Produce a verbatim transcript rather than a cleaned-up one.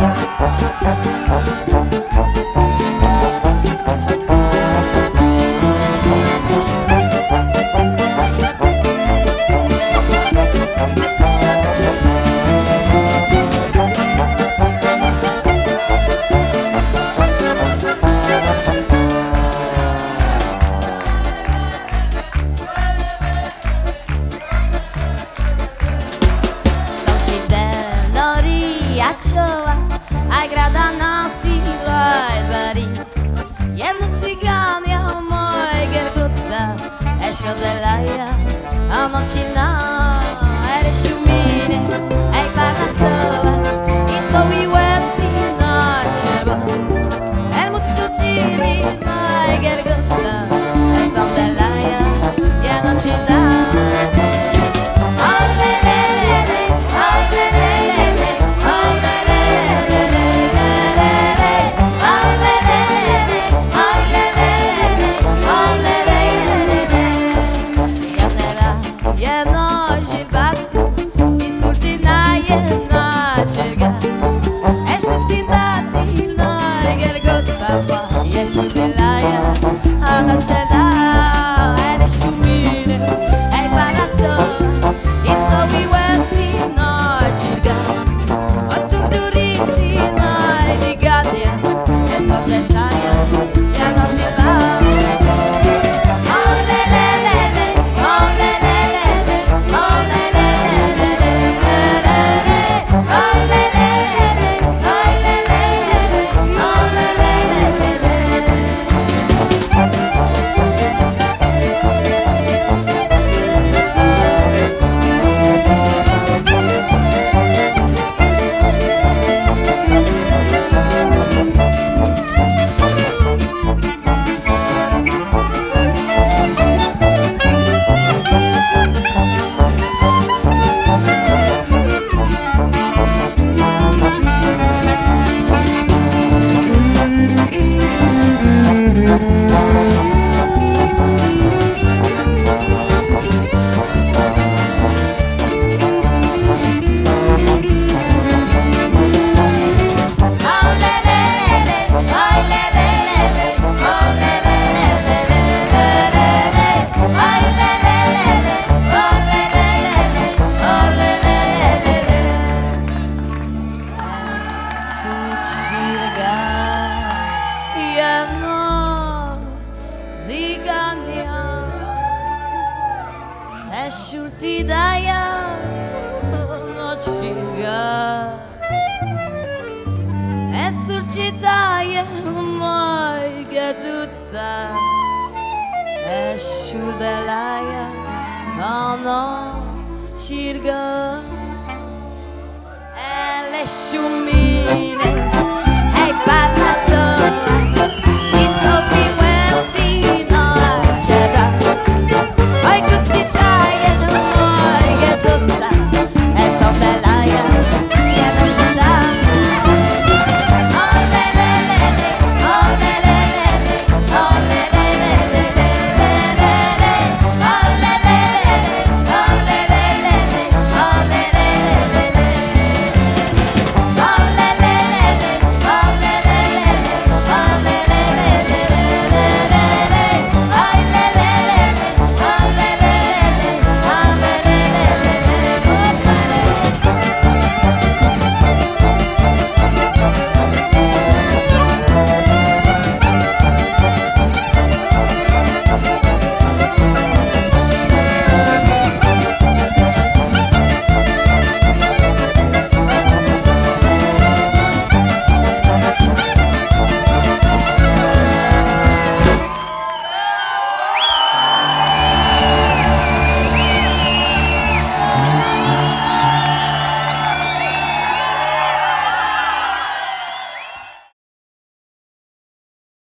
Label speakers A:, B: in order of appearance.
A: Ai grada nasi loj dvari Jednu cigan ja moj gerguca Esho delaja a noćina Ere šumine Ej parla sova I co mi ueti noćeva El mu cučini moj gerguca Esho delaja ja noćina Jeshu delaja, a noćena Ere šumine, ej parla sova I co mi ueti noćiga Od turdurisi noj digadijas Eso dešaja, ja noćila Eshul ti daja noćiga Esur ti daja moj geduca Eshul delaja noćiga Ele šumine